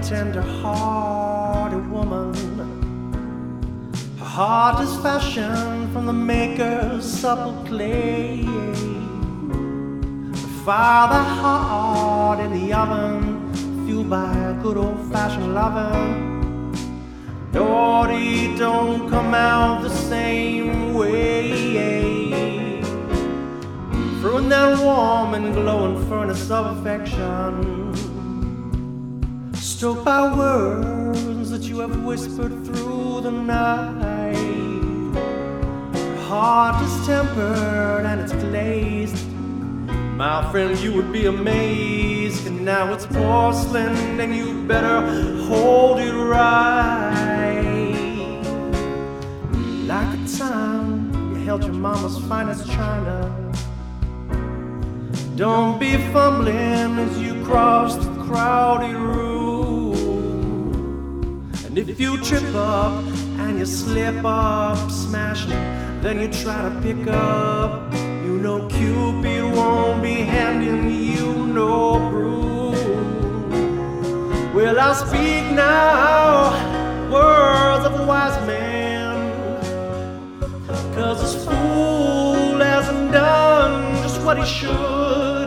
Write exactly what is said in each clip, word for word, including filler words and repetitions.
tender-hearted woman. Her heart is fashioned from the maker's supple clay. Her father heart in the oven, fueled by a good old-fashioned loving. Naughty don't come out the same way. Through that warm and glowing furnace of affection, stoked by words that you have whispered through the night. Your heart is tempered and it's glazed. My friend, you would be amazed. And now it's porcelain and you better hold it right. Like the time you held your mama's finest china. Don't be fumbling as you cross the crowded room. And if you trip up and you slip up smashing, then you try to pick up, you know Cupid won't be handing you no broom. Well, I speak now words of a wise man, 'cause this fool hasn't done just what he should.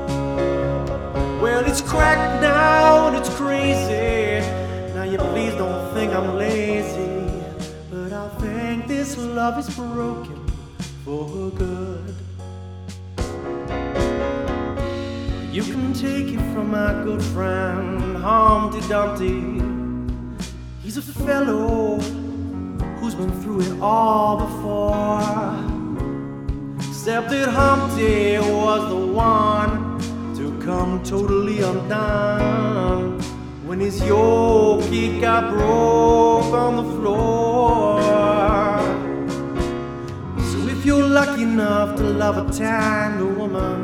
Well, it's cracked now and it's crazy. Now you please don't think I'm lazy, but I think this love is broken for good. You can take it from my good friend Humpty Dumpty. He's a fellow who's been through it all before. Except that Humpty was the one to come totally undone when his yoke he got broke on the floor. So if you're lucky enough to love a tender woman,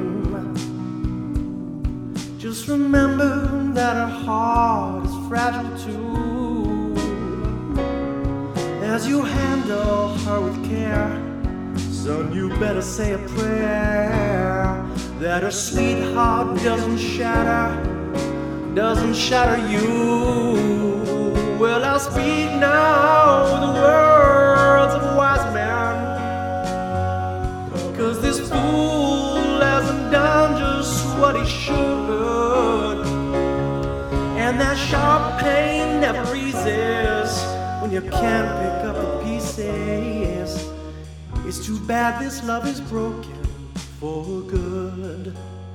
just remember that her heart is fragile too. As you handle her with care, son, you better say a prayer that her sweetheart doesn't shatter, doesn't shatter you. Well, I'll speak now with the words of a wise man, 'cause this fool hasn't done just what he should. And that sharp pain never eases when you can't pick up the pieces. It's too bad this love is broken for good.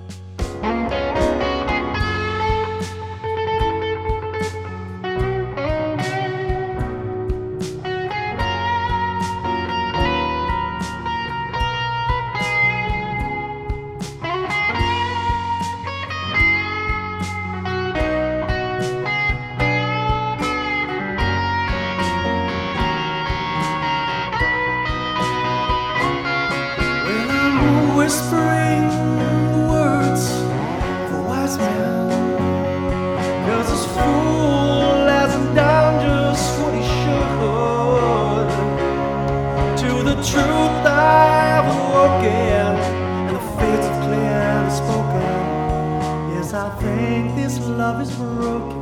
Whispering the words of a wise man, 'cause this fool hasn't done just what he should. To the truth I've awoken, and the fates have clearly spoken. Yes, I think this love is broken